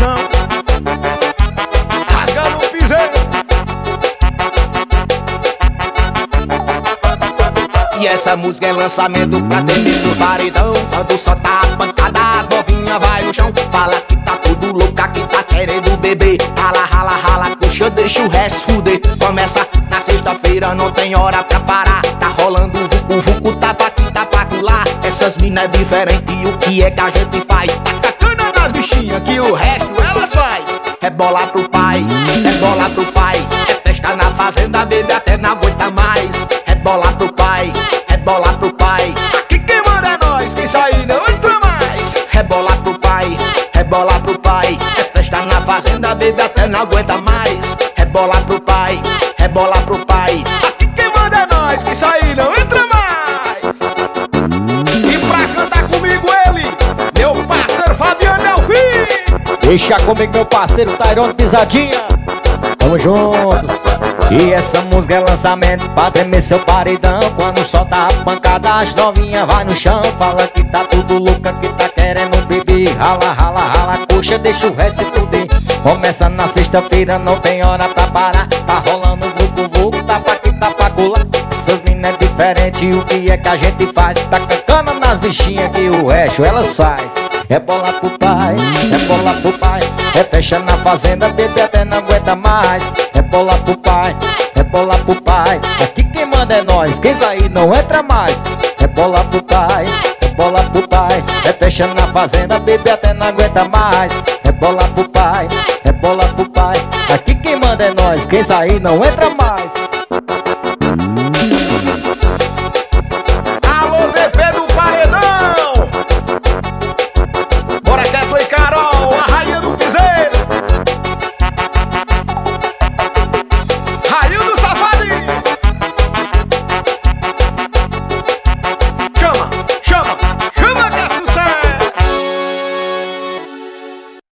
pressão, rasgando o piseiro. E essa música é lançamento pra tremer seu paredão. Quando solta a pancada, as novinhas vai no chão. Fala que tá tudo louca, que tá querendo beber. Rala, rala, rala, coxa, deixa o resto fuder. Começa na sexta-feira, não tem hora pra parar. Tá rolando o vucu, vucu, tapa aqui, tapa acolá. Essas minas é diferente, e o que é que a gente faz? Taca cana nas bichinhas, que o resto elas faz. Rebola pro pai, rebola pro pai. É festa na fazenda, bebe até não aguenta mais. Rebola pro pai, rebola pro pai. Aqui quem manda é nós, quem sair não entra mais. Rebola pro pai, rebola pro pai. É festa na fazenda, bebe até não aguenta mais. Rebola pro pai, rebola pro pai. Aqui quem manda é nós, quem sair não entra mais. E pra cantar comigo ele, meu parceiro Fabiano Delfim. Deixa comigo meu parceiro Tairone Pisadinha. Tamo junto. E essa música é lançamento pra tremer seu paredão. Quando solta a pancada, as novinhas vai no chão. Fala que tá tudo louca, que tá querendo beber. Rala, rala, rala, coxa, deixa o resto se fuder. Começa na sexta-feira, não tem hora pra parar. Tá rolando vucu, vucu, tapa aqui, tapa acolá. Essas minas é diferente, o que é que a gente faz? Tá cacana nas bichinhas, que o resto elas faz. Rebola pro pai, rebola pro pai. É fecha na fazenda, bebe até não aguenta mais. Rebola pro pai, rebola pro pai. Aqui quem manda é nós, quem sair não entra mais. Rebola pro pai, rebola pro pai. É fecha na fazenda, bebe até não aguenta mais. Rebola pro pai, rebola pro pai. Aqui quem manda é nós, quem sair não entra mais.